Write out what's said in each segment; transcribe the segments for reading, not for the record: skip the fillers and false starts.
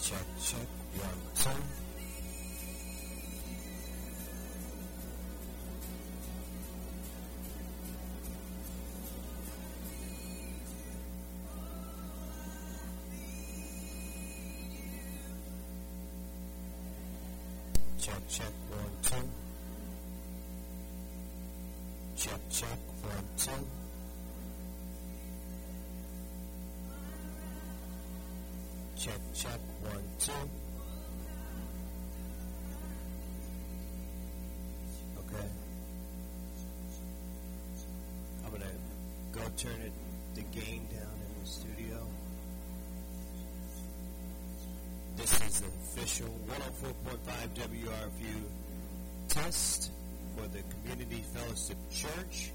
Check, check, 1, 2. Check, check, 1, 2. Check, check, 1, 2. Check, check, 1, 2. Okay. I'm going to go turn the gain down in the studio. This is the official 104.5 WRFU test for the Community Fellowship Church.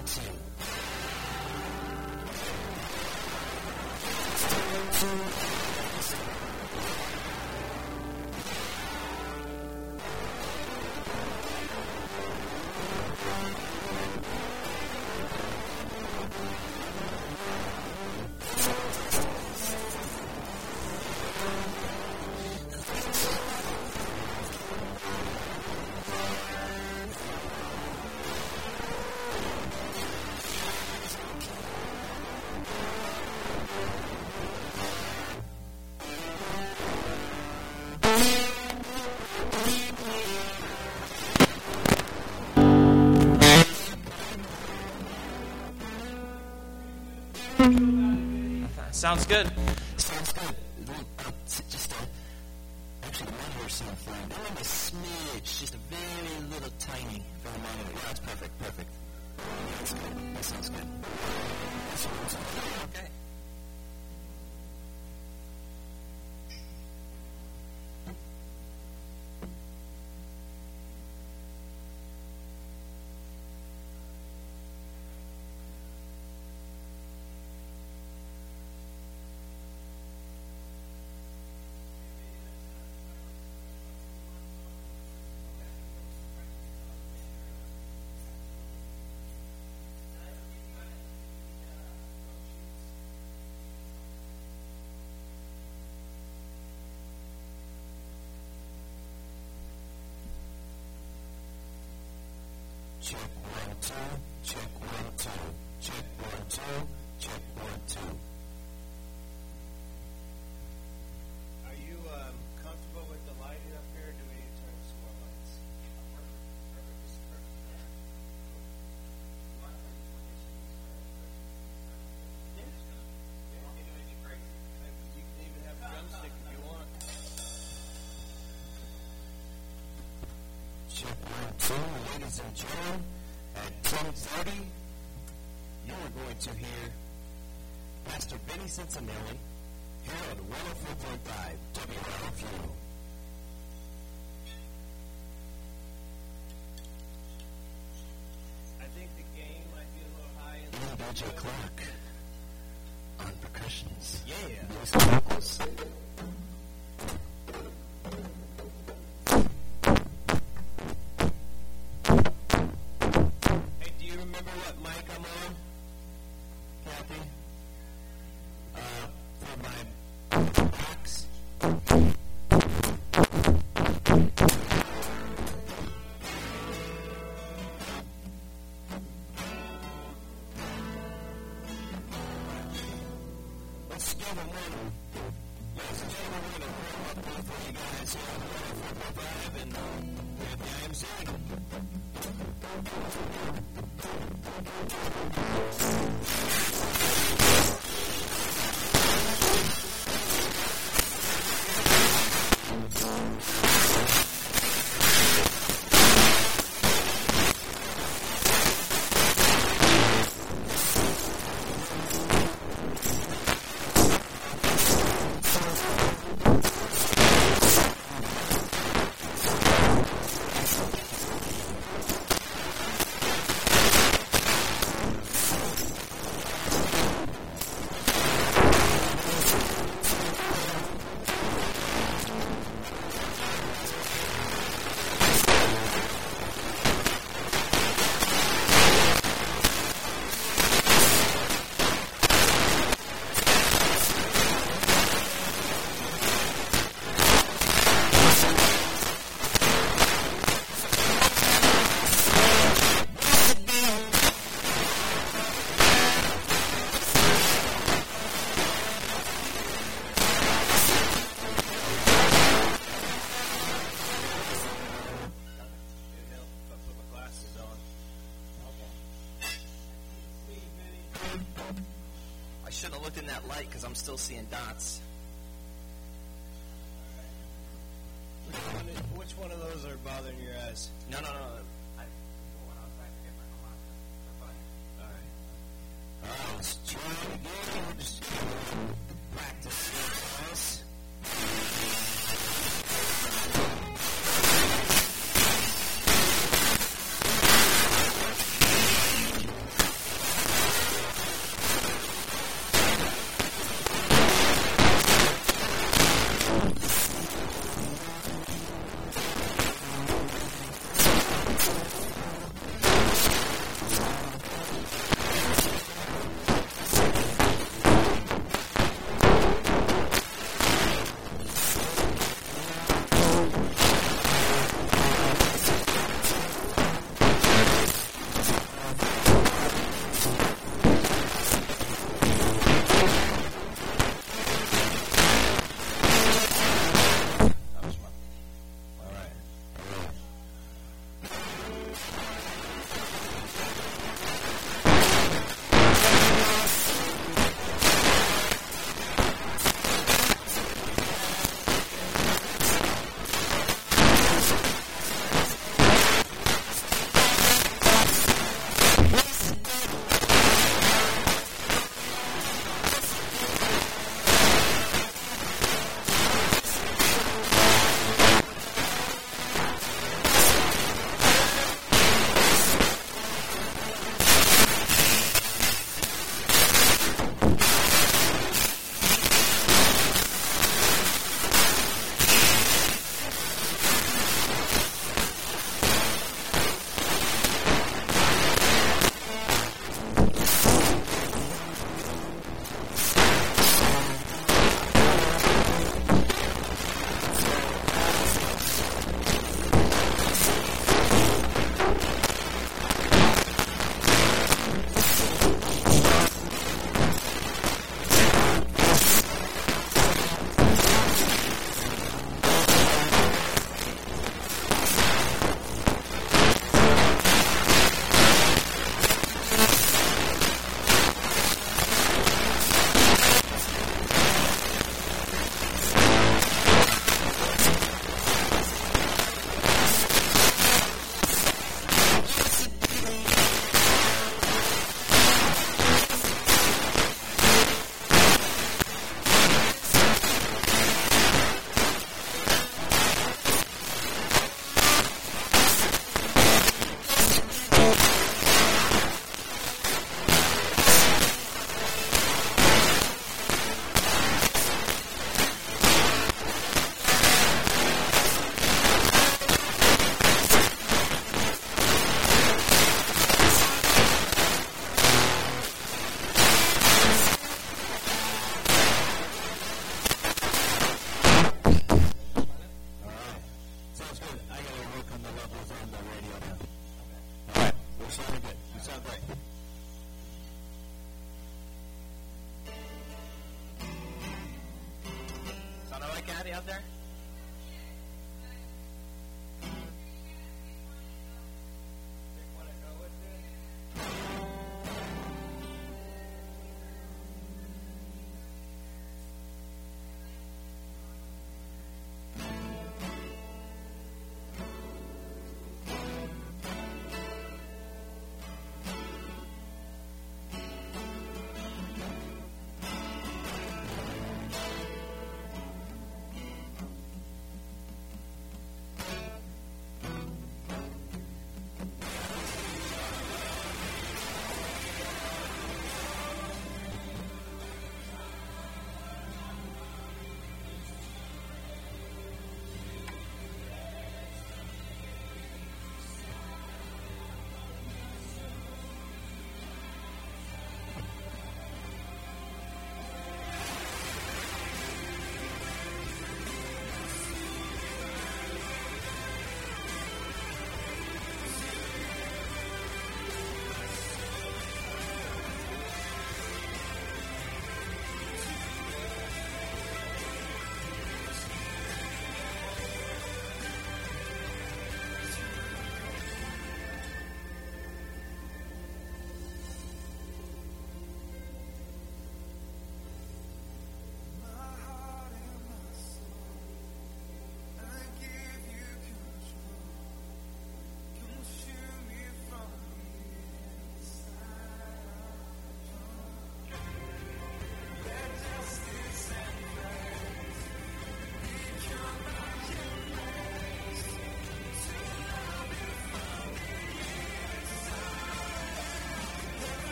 Sounds good. Sounds good. Just actually the monitor sound fine. Not even a smidge, just a very little tiny for the monitor. Yeah, it's perfect, perfect. That's good. That sounds good. Okay. Check 1, 2, check 1, 2, check 1, 2, check 1, 2. Are you comfortable with the lighting up here, or do we need to turn some more lights? You can even have a drumstick if you want. Check 1, 2, ladies and gentlemen, at 10:30, You are going to hear Pastor Benny Cincinnati here on 104.5 WRFU. I think the gain might be a little high in the DJ Clark on percussions. Yeah. Blues and vocals. Hey, do you remember what mic I'm on, Kathy? For my box. Let's give them one. Ladies and gentlemen, we're going to warm up one for you guys here on 104.5 and with the IMC. I shouldn't have looked in that light because I'm still seeing dots. Which one of those are bothering your eyes? No. Let's try it again. We're just practice here, guys. Maddie out there?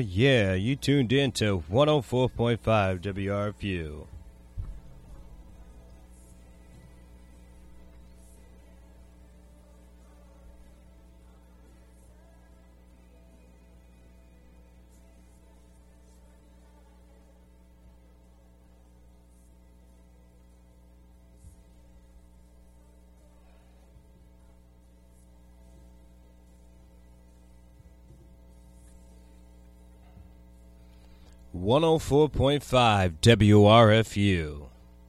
yeah, you tuned in to 104.5 WRFU. .5 WRFU.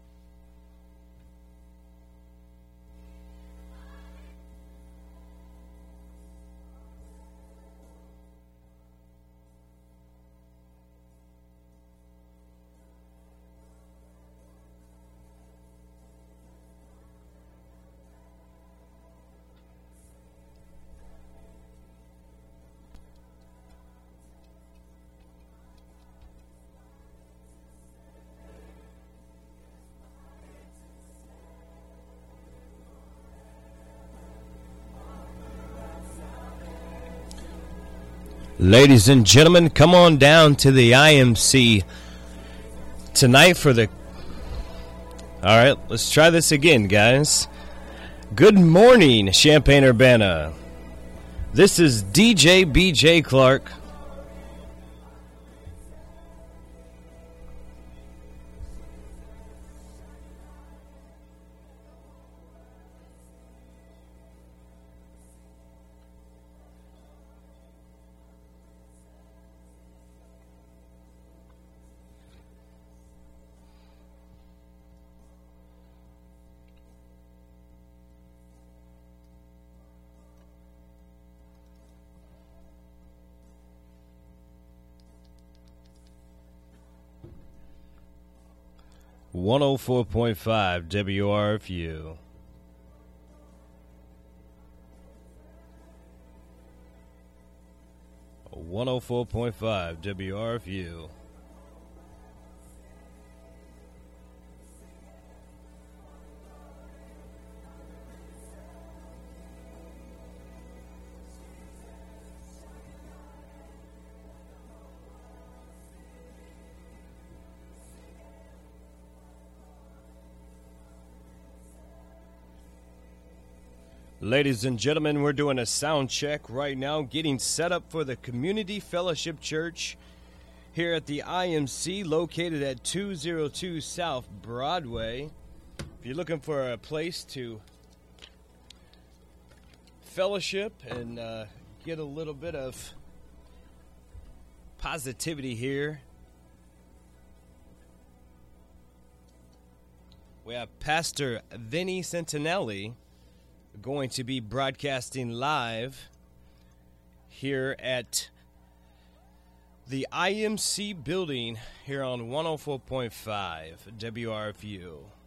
Ladies and gentlemen, come on down to the IMC tonight for the... Alright, let's try this again, guys. Good morning, Champaign-Urbana. This is DJ BJ Clark. .5 WRFU. .5 WRFU. Ladies and gentlemen, we're doing a sound check right now, getting set up for the Community Fellowship Church here at the IMC, located at 202 South Broadway. If you're looking for a place to fellowship and get a little bit of positivity here, we have Pastor Vinny Centinelli going to be broadcasting live here at the IMC building here on 104.5 WRFU.